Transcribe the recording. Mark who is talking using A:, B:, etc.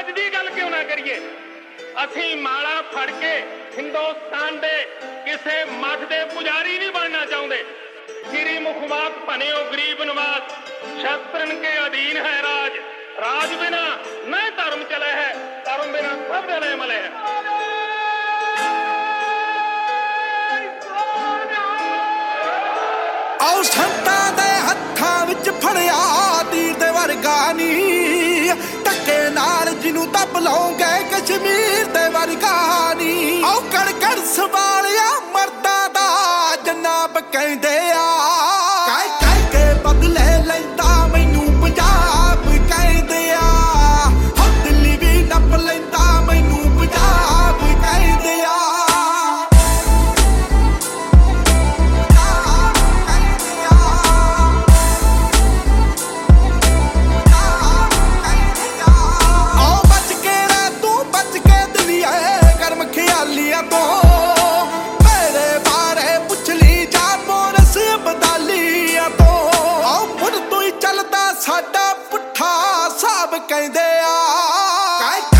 A: ਰਾਜ ਦੀ ਗੱਲ ਕਿਉਂ ਨਾ ਕਰੀਏ। ਅਸੀਂ ਮਾਲਾ ਫੜ ਕੇ ਹਿੰਦੁਸਤਾਨ ਦੇ ਕਿਸੇ ਮੱਠ ਦੇ ਪੁਜਾਰੀ ਨਹੀਂ ਬਣਨਾ ਚਾਹੁੰਦੇ। श्री मुखवाक बने गरीब नवाज, शस्त्रन के अधीन है राज। राज बिना न धर्म चले है, धर्म बिना सब डले मले है।
B: आओ संतां दे हत्थां विच फड़िया तीर दे वर्गा नी, धक्के नाल जिन्नू दब लओगे कश्मीर दे वर्गा नी। आओ कड़ कड़ संभालिया मर्दां दा जनाब कहंदे आ, कह कह के बदले लैंदा मैनू पंजाब कहंदे आ। हो दिल्ली भी नप लैंदा मैनू पंजाब कहंदे आ। साडा पुट्ठा साहब कहंदे आ,